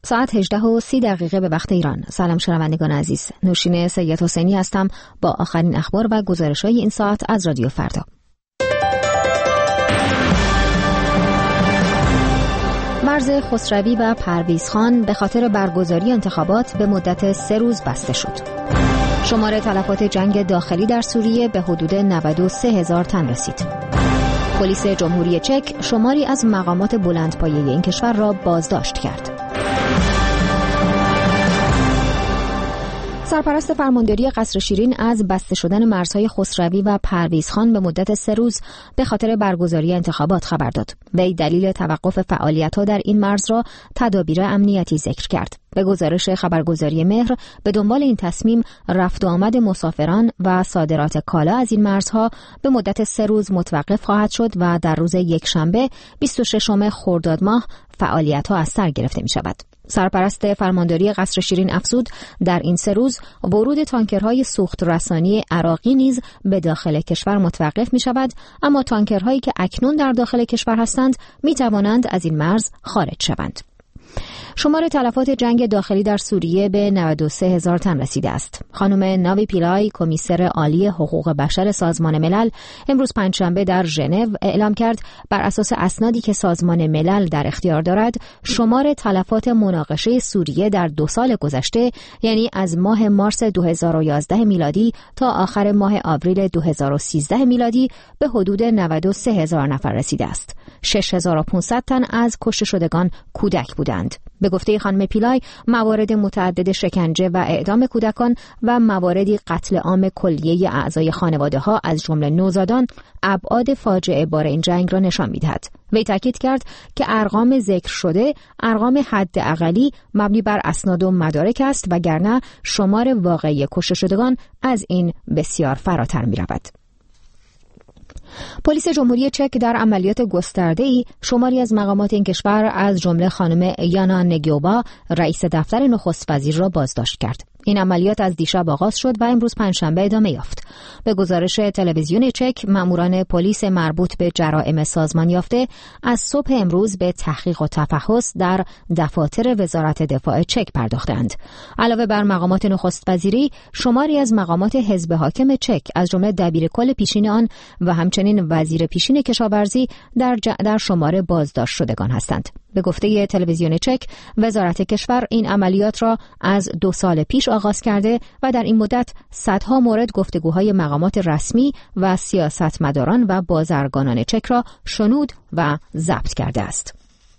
ساعت 18:30 به وقت ایران. سلام شنوندگان عزیز. نوشین سید حسینی هستم با آخرین اخبار و گزارش‌های این ساعت از رادیو فردا. مرز خسروی و پرویزخان به خاطر برگزاری انتخابات به مدت 3 روز بسته شد. شمار تلفات جنگ داخلی در سوریه به حدود 93,000 تن رسید. پلیس جمهوری چک شماری از مقامات بلندپایه این کشور را بازداشت کرد. سرپرست فرمانداری قصر شیرین از بسته شدن مرزهای خسروی و پرویزخان به مدت 3 روز به خاطر برگزاری انتخابات خبر داد. وی دلیل توقف فعالیت‌ها در این مرز را تدابیر امنیتی ذکر کرد. به گزارش خبرگزاری مهر، به دنبال این تصمیم رفت و آمد مسافران و صادرات کالا از این مرزها به مدت 3 روز متوقف خواهد شد و در روز یکشنبه 26 خرداد ماه فعالیت‌ها از سر گرفته می‌شود. سرپرست فرمانداری قصر شیرین افزود در این 3 روز ورود تانکرهای سوخت رسانی عراقی نیز به داخل کشور متوقف می شود، اما تانکرهایی که اکنون در داخل کشور هستند می توانند از این مرز خارج شوند. شمار تلفات جنگ داخلی در سوریه به 93,000 تن رسیده است. خانم ناوی پیلای، کمیسر عالی حقوق بشر سازمان ملل، امروز پنجشنبه در ژنو اعلام کرد بر اساس اسنادی که سازمان ملل در اختیار دارد، شمار تلفات مناقشه سوریه در 2 سال گذشته، یعنی از ماه مارس 2011 میلادی تا آخر ماه آوریل 2013 میلادی، به حدود 93,000 نفر رسیده است. 6,500 تن از کشته شدگان کودک بودند. به گفته خانم پیلای، موارد متعدد شکنجه و اعدام کودکان و مواردی قتل عام کلیه اعضای خانواده‌ها از جمله نوزادان ابعاد فاجعه بار این جنگ را نشان می‌دهد. وی تاکید کرد که ارقام ذکر شده ارقام حداقلی مبنی بر اسناد و مدارک است، وگرنه شمار واقعی کشته شدگان از این بسیار فراتر می‌رود. پلیس جمهوری چک در عملیات گسترده‌ای شماری از مقامات این کشور از جمله خانم یانا نگیوبا، رئیس دفتر نخست وزیر، را بازداشت کرد. این عملیات از دیشب آغاز شد و امروز پنجشنبه ادامه یافت. به گزارش تلویزیون چک، ماموران پلیس مربوط به جرائم سازمان یافته از صبح امروز به تحقیق و تفحص در دفاتر وزارت دفاع چک پرداختند. علاوه بر مقامات نخست وزیری، شماری از مقامات حزب حاکم چک از جمله دبیرکل پیشین آن و همچنین وزیر پیشین کشاورزی در شمار بازداشت شدگان هستند. به گفته تلویزیون چک، وزارت کشور این عملیات را از 2 سال پیش آغاز کرده و در این مدت صدها مورد گفتگوهای مقامات رسمی و سیاستمداران و بازرگانان چک را شنود و ضبط کرده است.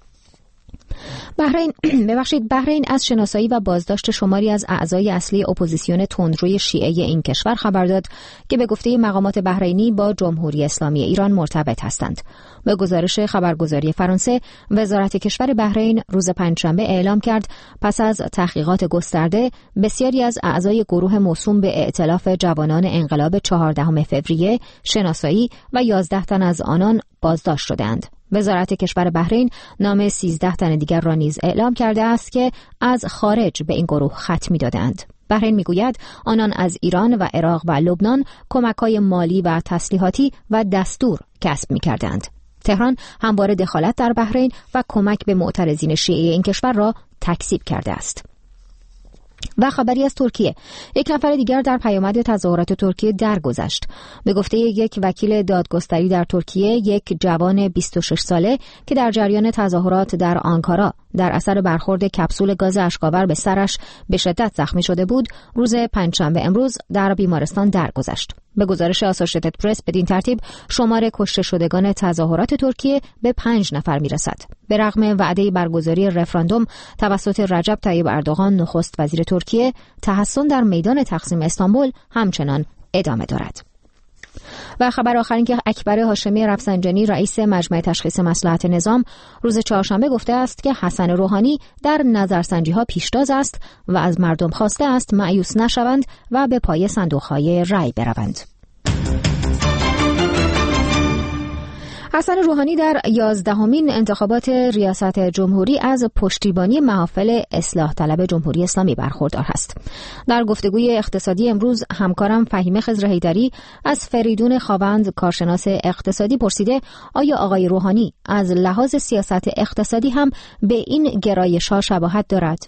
بحرین از شناسایی و بازداشت شماری از اعضای اصلی اپوزیسیون تندروی شیعه این کشور خبر داد که به گفته مقامات بحرینی با جمهوری اسلامی ایران مرتبط هستند. به گزارش خبرگزاری فرانسه، وزارت کشور بحرین روز پنجشنبه اعلام کرد پس از تحقیقات گسترده بسیاری از اعضای گروه موسوم به ائتلاف جوانان انقلاب 14 فوریه شناسایی و 11 تن از آنان بازداشت شدند. وزارت کشور بحرین نام 13 تن دیگر را نیز اعلام کرده است که از خارج به این گروه خط می‌دادند. بحرین میگوید آنان از ایران و عراق و لبنان کمک‌های مالی و تسلیحاتی و دستور کسب می‌کردند. تهران همواره دخالت در بحرین و کمک به معترضین شیعه این کشور را تکذیب کرده است. و خبری از ترکیه، 1 نفر دیگر در پیامد تظاهرات ترکیه درگذشت. به گفته یک وکیل دادگستری در ترکیه، یک جوان 26 ساله که در جریان تظاهرات در آنکارا در اثر برخورد کپسول گاز اشک‌آور به سرش به شدت زخمی شده بود، روز پنجشنبه امروز در بیمارستان درگذشت. به گزارش آسوشیتد پرس، بدین ترتیب شمار کشته شدگان تظاهرات ترکیه به 5 نفر میرسد. به رغم وعده برگزاری رفراندوم توسط رجب طیب اردوغان نخست وزیر ترکیه، تحصن در میدان تقسیم استانبول همچنان ادامه دارد. و خبر آخر این که اکبر هاشمی رفسنجانی، رئیس مجمع تشخیص مصلحت نظام، روز چهارشنبه گفته است که حسن روحانی در نظرسنجی‌ها پیشتاز است و از مردم خواسته است مایوس نشوند و به پای صندوق‌های رای بروند. حسن روحانی در 11مین انتخابات ریاست جمهوری از پشتیبانی محافل اصلاح طلب جمهوری اسلامی برخوردار است. در گفتگوی اقتصادی امروز همکارم فهیمه خضر حیدری از فریدون خاوند کارشناس اقتصادی پرسیده آیا آقای روحانی از لحاظ سیاست اقتصادی هم به این گرایش‌ها شباهت دارد؟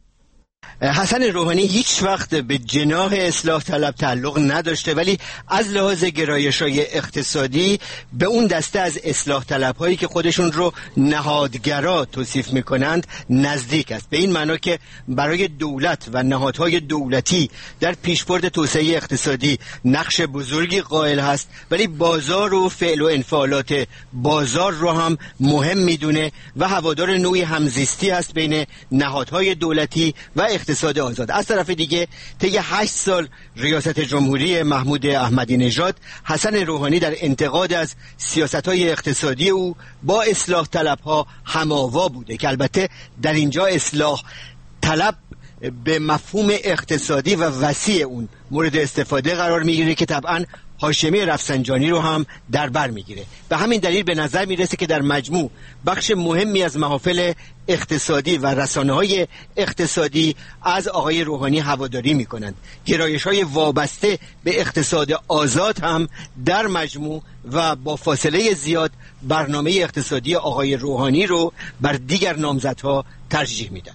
حسن روحانی هیچ وقت به جناح اصلاح طلب تعلق نداشته، ولی از لحاظ گرایش‌های اقتصادی به اون دسته از اصلاح طلب‌هایی که خودشون رو نهادگرا توصیف می‌کنند نزدیک است. به این معنا که برای دولت و نهادهای دولتی در پیشبرد توسعه اقتصادی نقش بزرگی قائل هست، ولی بازار و فعل و انفعالات بازار رو هم مهم می‌دونه و هوادار نوعی همزیستی است بین نهادهای دولتی و اقتصاد آزاد. از طرف دیگه طی 8 سال ریاست جمهوری محمود احمدی نژاد، حسن روحانی در انتقاد از سیاست‌های اقتصادی او با اصلاح طلب‌ها هم‌آوا بوده که البته در اینجا اصلاح طلب به مفهوم اقتصادی و وسیع اون مورد استفاده قرار میگیره که طبعاً هاشمی رفسنجانی رو هم در بر میگیره. به همین دلیل به نظر میرسه که در مجموع بخش مهمی از محافل اقتصادی و رسانه‌های اقتصادی از آقای روحانی هواداری میکنند. گرایش‌های وابسته به اقتصاد آزاد هم در مجموع و با فاصله زیاد برنامه اقتصادی آقای روحانی رو بر دیگر نامزدها ترجیح میدن.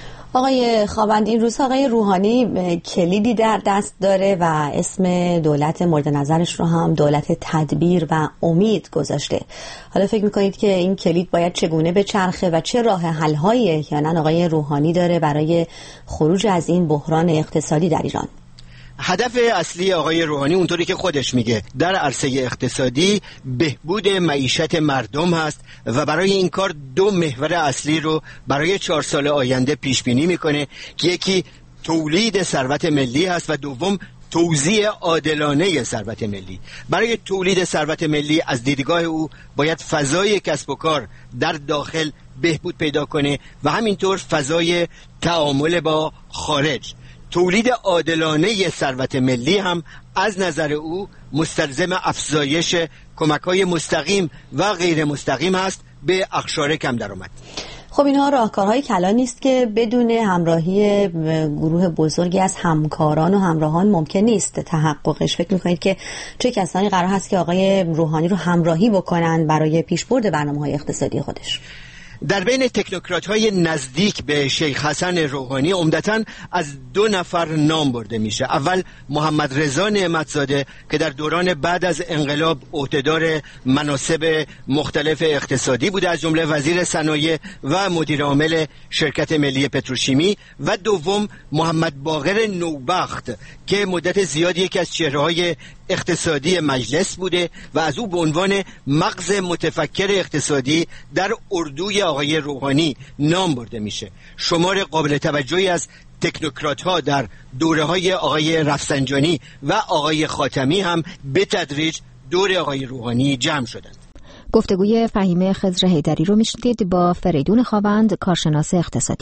آقای خاوند، این روز آقای روحانی کلیدی در دست داره و اسم دولت مورد نظرش رو هم دولت تدبیر و امید گذاشته. حالا فکر میکنید که این کلید باید چگونه بچرخه و چه راه حل‌هایی احیانا آقای روحانی داره برای خروج از این بحران اقتصادی در ایران؟ هدف اصلی آقای روحانی اونطوری که خودش میگه در عرصه اقتصادی بهبود معیشت مردم هست و برای این کار 2 محور اصلی رو برای 4 سال آینده پیش بینی میکنه که یکی تولید ثروت ملی هست و دوم توزیع عادلانه ثروت ملی. برای تولید ثروت ملی از دیدگاه او باید فضای کسب و کار در داخل بهبود پیدا کنه و همینطور فضای تعامل با خارج. تولید عادلانه ثروت ملی هم از نظر او مستلزم افزایش کمک‌های مستقیم و غیر مستقیم هست به اقشار کم درآمد. خب اینها راهکارهای کلان نیست که بدون همراهی گروه بزرگی از همکاران و همراهان ممکن نیست تحققش. فکر می‌کنید که چه کسانی قرار هست که آقای روحانی رو همراهی بکنن برای پیشبرد برنامه‌های اقتصادی خودش؟ در بین تکنوکرات‌های نزدیک به شیخ حسن روحانی عمدتاً از 2 نفر نام برده میشه. اول محمد رضا نعمتزاده که در دوران بعد از انقلاب عهدهدار مناصب مختلف اقتصادی بوده، از جمله وزیر صنایع و مدیر عامل شرکت ملی پتروشیمی، و دوم محمد باقر نوبخت که مدت زیادی یکی از چهره‌های اقتصادی مجلس بوده و از او به عنوان مغز متفکر اقتصادی در اردوی آقای روحانی نام برده میشه. شمار قابل توجهی از تکنوکرات ها در دوره های آقای رفسنجانی و آقای خاتمی هم به تدریج دور آقای روحانی جمع شدند. گفتگوی فهیمه خضر حیدری رو میشنید با فریدون خاوند کارشناس اقتصادی.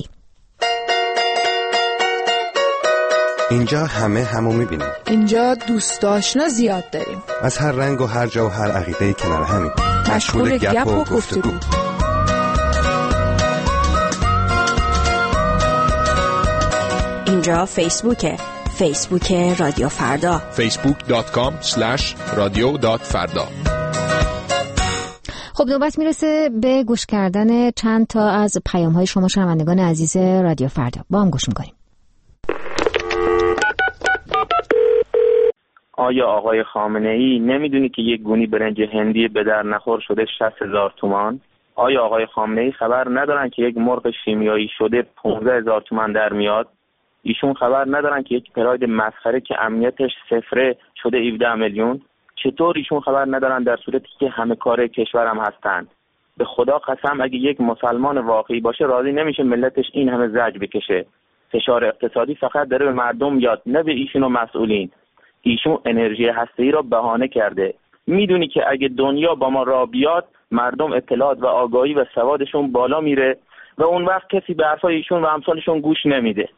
اینجا همو میبینیم. اینجا دوست آشنا زیاد داریم. از هر رنگ و هر جا و هر عقیده کنار همین. مشغول گپ و گفتگو. اینجا فیسبوک رادیو فردا. facebook.com/radio.farda. خب نوبت میرسه به گوش کردن چند تا از پیام‌های شما شنوندگان عزیز رادیو فردا. با هم گوش می‌کنیم. آیا آقای خامنه‌ای نمیدونی که یک گونی برنج هندی به در نخور شده 60,000 تومان؟ آیا آقای خامنه‌ای خبر ندارن که یک مرغ شیمیایی شده 15,000 تومان در میاد؟ ایشون خبر ندارن که یک پراید مسخره که امنیتش صفره شده 17 میلیون؟ چطور ایشون خبر ندارن در صورتی که همه کاره کشورم هستند؟ به خدا قسم اگه یک مسلمان واقعی باشه راضی نمیشه ملتش این همه زجر بکشه. فشار اقتصادی فقط داره به مردم یاد، نه به ایشون و مسئولین. ایشون انرژی هسته‌ای را بهانه کرده. میدونی که اگه دنیا با ما راه بیاد مردم اطلاعات و آگاهی و سوادشون بالا میره و اون وقت کسی به حرفای ایشون و امثالشون گوش نمیده.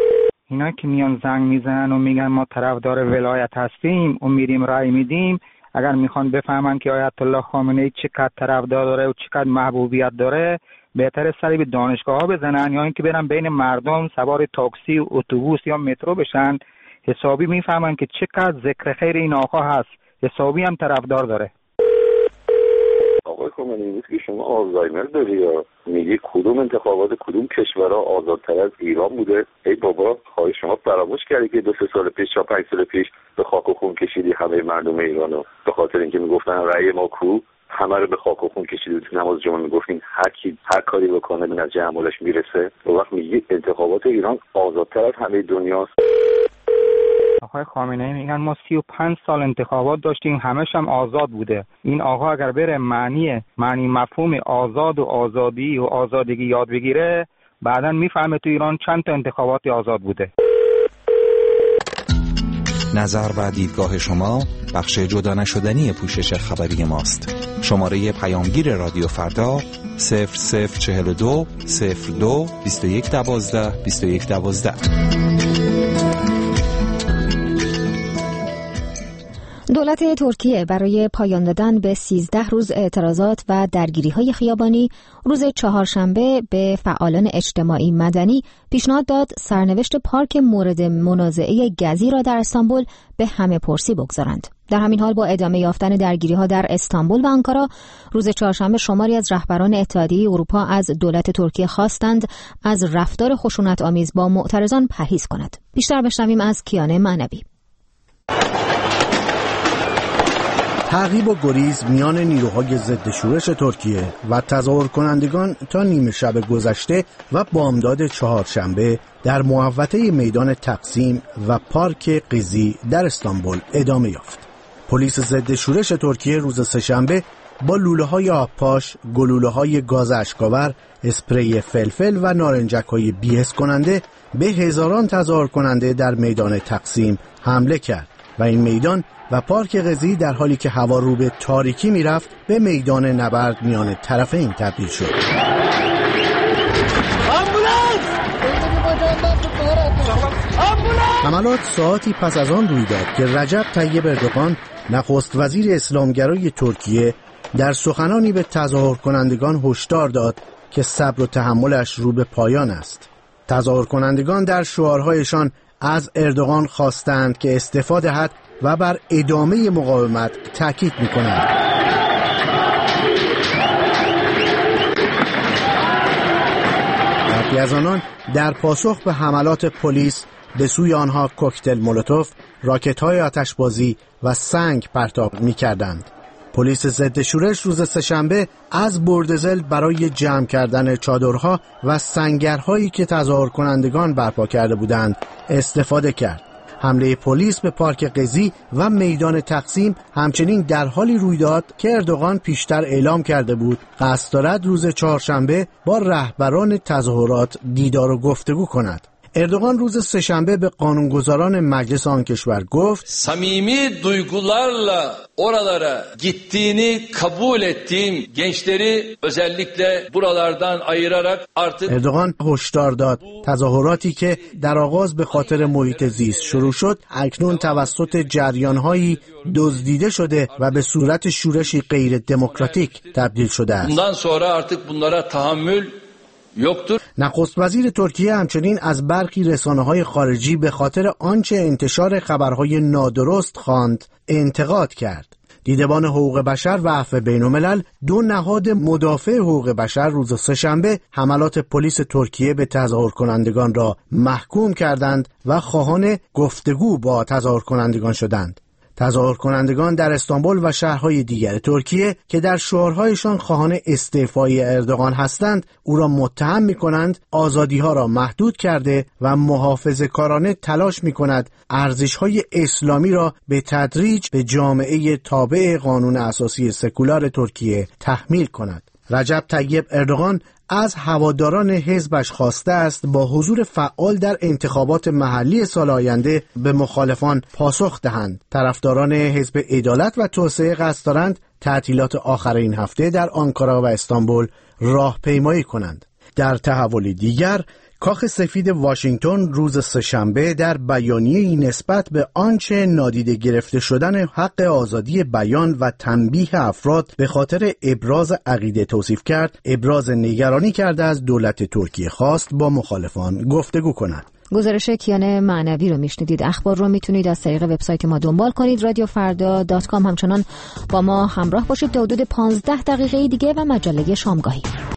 اینا که میان زنگ میزنن و میگن ما طرفدار ولایت هستیم و میریم رای میدیم، اگر میخوان بفهمن که آیت الله خامنه ای چقدر طرفدار داره و چقدر محبوبیت داره، بهتره سری به دانشگاه ها بزنن یا اینکه برن بین مردم سوار تاکسی، اتوبوس یا مترو بشن. حسابی میفهمن که چقدر ذکر خیر این آقا هست، حسابی هم طرفدار داره. آقای خامنه‌ای نیست که شما آلزایمر داری یا میگی کدوم انتخابات کدوم کشورها آزادتر از ایران بوده؟ ای بابا، خواهی شما فراموش کردی که 2-3 سال پیش یا 5 سال پیش به خاک و خون کشیدی همه مردم ایرانو، به خاطر اینکه میگفتن رأی ما کو، همه رو به خاک و خون کشیدی. تو نماز جمعه میگفتین هر کاری بکنه به نتیجه عملش میرسه. اون وقت میگی انتخابات ایران آزادتر از همه دنیاست. آقای خامنه‌ای میگن ما 35 سال انتخابات داشتیم، همش هم آزاد بوده. این آقا اگر بره معنی مفهوم آزاد و آزادی و آزادگی یاد بگیره، بعداً میفهمه تو ایران چند تا انتخابات آزاد بوده. نظر و دیدگاه شما بخش جدا نشدنی پوشش خبری ماست. شماره پیامگیر رادیو فردا 0042 02 2112 2112. دولت ترکیه برای پایان دادن به 13 روز اعتراضات و درگیری‌های خیابانی روز چهارشنبه به فعالان اجتماعی مدنی پیشنهاد داد سرنوشت پارک مورد منازعه گزی را در استانبول به همه پرسی بگذارند. در همین حال با ادامه یافتن درگیری‌ها در استانبول و آنکارا، روز چهارشنبه شماری از رهبران اتحادیه اروپا از دولت ترکیه خواستند از رفتار خشونت‌آمیز با معترضان پرهیز کند. بیشتر بشنویم از کیان معنوی. تعقیب و گریز میان نیروهای ضد شورش ترکیه و تظاهر کنندگان تا نیمه شب گذشته و بامداد چهارشنبه در محوطه میدان تقسیم و پارک قزی در استانبول ادامه یافت. پلیس ضد شورش ترکیه روز سه‌شنبه با لوله‌های آبپاش، گلوله‌های گاز اشک‌آور، اسپری فلفل و نارنجک‌های بی‌حس کننده به هزاران تظاهر کننده در میدان تقسیم حمله کرد و این میدان و پارک قزی در حالی که هوا رو به تاریکی میرفت به میدان نبرد میان طرفین تبدیل شد. حملات ساعتی پس از آن روی داد که رجب طیب اردوغان نخست وزیر اسلامگرای ترکیه در سخنانی به تظاهر کنندگان هشدار داد که صبر و تحملش رو به پایان است. تظاهر کنندگان در شعارهایشان از اردوغان خواستند که استعفا دهد و بر ادامه مقاومت تاکید می‌کنند. برخی از آنان در پاسخ به حملات پلیس به سوی آنها کوکتل مولوتوف، راکت‌های آتشبازی و سنگ پرتاب می‌کردند. پلیس ضد شورش روز سه‌شنبه از بردزل برای جمع کردن چادرها و سنگرهایی که تظاهر کنندگان برپا کرده بودند استفاده کرد. حمله پلیس به پارک قزی و میدان تقسیم همچنین در حالی روی داد که اردوغان پیشتر اعلام کرده بود قصد دارد روز چهارشنبه با رهبران تظاهرات دیدار و گفتگو کند. اردوغان روز سه‌شنبه به qanunگذاران مجلس آن کشور گفت samimi duygularla oralara gittiğini kabul ettiğim gençleri özellikle buralardan ayırarak artık اردوغان هشدار داد تظاهراتی که در آغاز به خاطر محیط زیست شروع شد اکنون توسط جریان‌هایی دزدیده شده و به صورت شورشی غیر دموکراتیک تبدیل شده است. bundan sonra artık bunlara tahammül yoktur. نخست وزیر ترکیه همچنین از برخی رسانه‌های خارجی به خاطر آنچه انتشار خبرهای نادرست خواند انتقاد کرد. دیدبان حقوق بشر و عفو بین‌الملل، دو نهاد مدافع حقوق بشر روز سه‌شنبه حملات پلیس ترکیه به تظاهر کنندگان را محکوم کردند و خواهان گفتگو با تظاهر کنندگان شدند. تظاهر کنندگان در استانبول و شهرهای دیگر ترکیه که در شعارهایشان خواهان استعفای اردوغان هستند، او را متهم می‌کنند آزادی‌ها را محدود کرده و محافظه‌کارانه تلاش می‌کند ارزش‌های اسلامی را به تدریج به جامعه تابع قانون اساسی سکولار ترکیه تحمیل کند. رجب طیب اردوغان از هواداران حزبش خواسته است با حضور فعال در انتخابات محلی سال آینده به مخالفان پاسخ دهند. طرفداران حزب عدالت و توسعه قصد دارند تعطیلات آخر این هفته در آنکارا و استانبول راهپیمایی کنند. در تحولی دیگر، کاخ سفید واشنگتن روز سه‌شنبه در بیانیه‌ای نسبت به آنچه نادیده گرفته شدن حق آزادی بیان و تنبیه افراد به خاطر ابراز عقیده توصیف کرد، ابراز نگرانی کرده از دولت ترکیه خواست با مخالفان گفتگو کند. گزارش کیان معنوی رو میشنیدید. اخبار رو میتونید از طریق وبسایت ما دنبال کنید، radiofarda.com. همچنان با ما همراه باشید تا حدود 15 دقیقه دیگه و مجله شامگاهی.